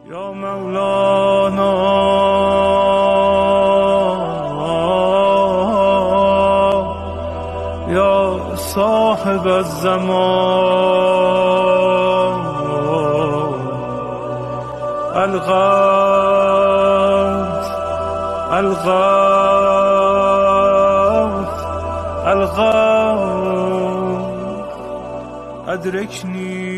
یا مولانا یا صاحب الزمان الغوث الغوث الغوث ادرکنی.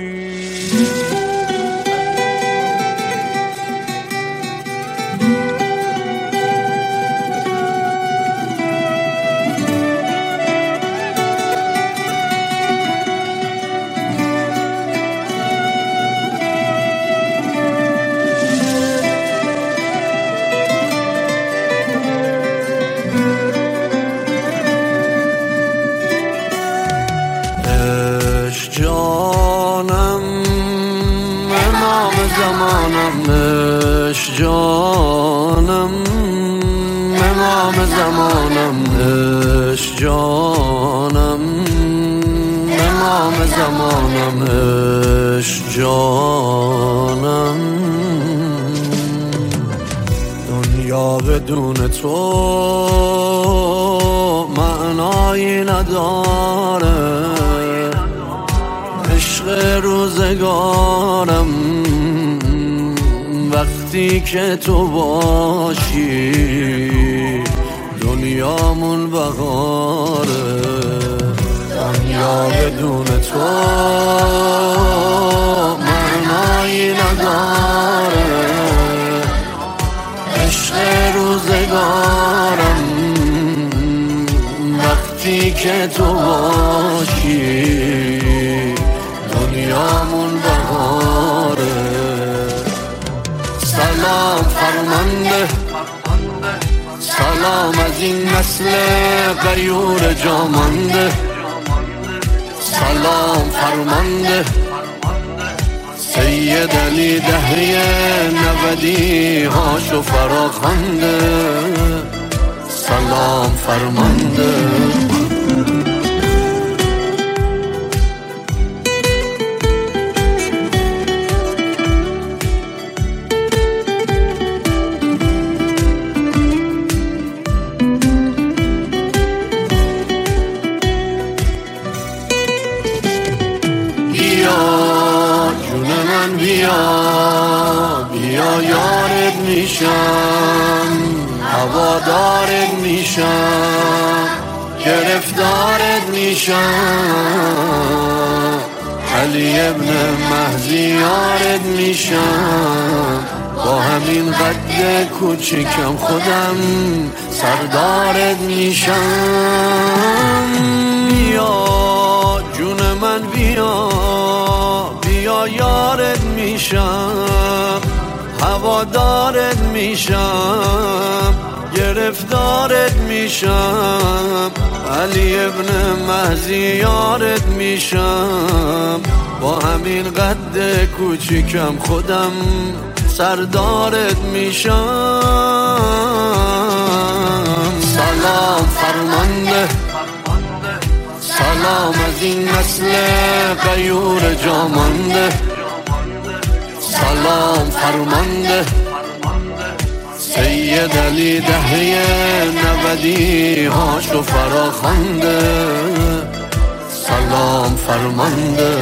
جانم امام زمانم، عشق جانم امام زمانم، عشق جانم امام زمانم، عشق جانم. دنیا بدون تو معنایی نداره، عشق روزگارم وقتی که تو باشی دنیامون بهاره. دنیا بدون تو معنایی نداره، عشق روزگارم وقتی که تو باشی دنیامون بهاره. سلام فرمانده، سلام از این نسل غیور جامانده، سلام فرمانده سید علی دهری نودی هاشو فراخوانده، سلام فرمانده. بیا بیا یارت میشم، هوادارت میشم، گرفتارت میشم، علی ابن مهدی یارت میشم، با همین قد کوچیکم خودم سردارت میشم. بیا جون من بیا بیا یارت میشم، هوادارت میشم، گرفتارت میشم، علی ابن مهدی یارت میشم، با همین قد کوچیکم خودم سردارت میشم. سلام فرمانده، سلام از این نسل غیور جامانده، سلام فرمانده سید علی دهری نودی هاشو فراخوانده، سلام فرمانده.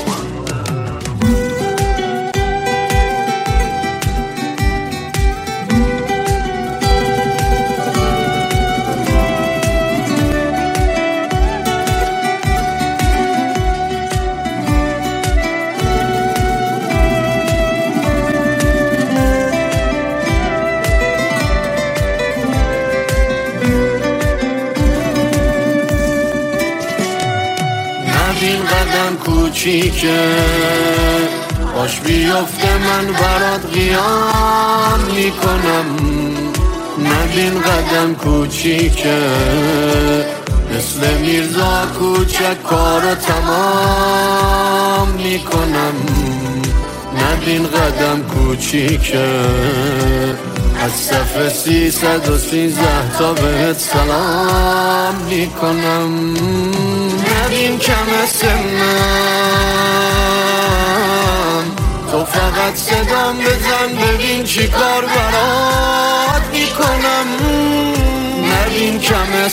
این قدم کوچیکه باش بیفته من برات قیام میکنم، نبین قدم کوچیکه مثل میرزا کوچک کارو تمام میکنم، نبین قدم کوچیکه از صف 313 تا بهت سلام میکنم. نبین کم سنم تو فقط صدام بزن ببین چی کار برات میکنم. نبین کم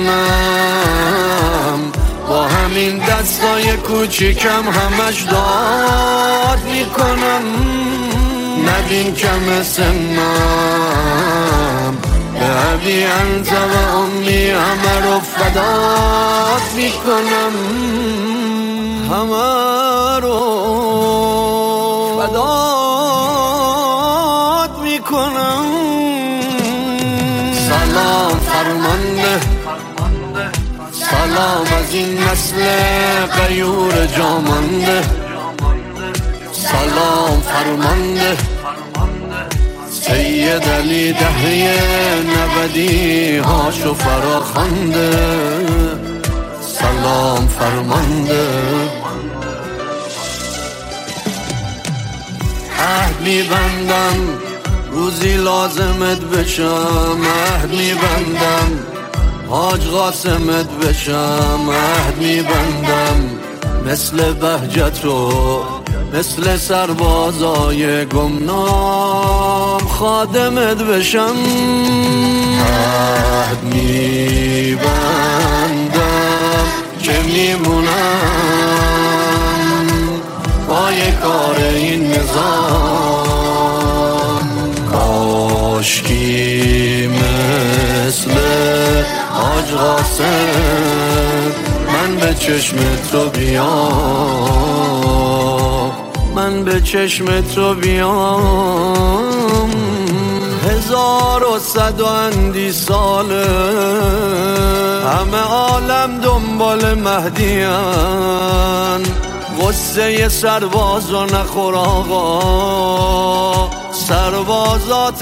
سنم با همین دستای کوچیکم همش داد میکنم. نبین کم سنم به ابی انت و امی همه رو فدات میکنم. همه رو فدات میکنم. سلام فرمانده سلام از این نسل غیور جامانده. سلام فرمانده سید علی دهه 90 هاشو فراخوانده. سلام فرمانده عهد میبندم روزی لازمت بشم. عهد میبندم حاج قاسمت بشم. عهد میبندم مثل بهجت و مثل سربازای گمنام خادمت بشم. عهد میبندم که میمونم پای کار این نظام. کاشکی مثل حاج قاسم من به چشم تو بیام. من به چشم تو بیام. 1100 ساله همه عالم دنبال مهدیان. غصه سربازو نخور آقا سربازات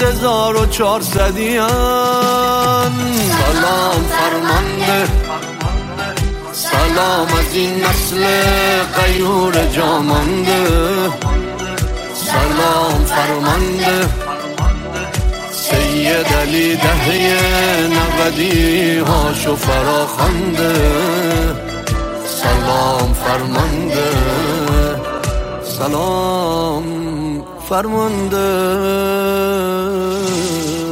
1400 سلام فرمانده سلام از این نسل غیور جامانده. سلام فرمانده سید علی دهه 90 هاشو فراخوانده. سلام فرمانده سلام فرمانده.